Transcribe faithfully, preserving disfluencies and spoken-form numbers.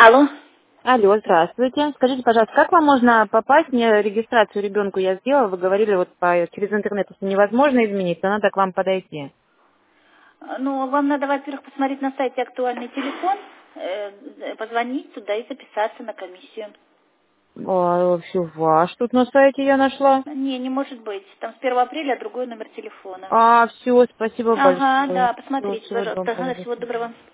Алло. Алло, здравствуйте. Скажите, пожалуйста, как вам можно попасть? Мне регистрацию ребенку я сделала, вы говорили, вот по, через интернет, если невозможно изменить, то надо к вам подойти. Ну, вам надо, во-первых, посмотреть на сайте актуальный телефон, э, позвонить туда и записаться на комиссию. А, все, ваш тут на сайте я нашла. Не, не может быть. Там с первого апреля другой номер телефона. А, все, спасибо Ага, большое. да, Все, посмотрите, всего пожалуйста. доброго, Ага, до всего свидания. доброго.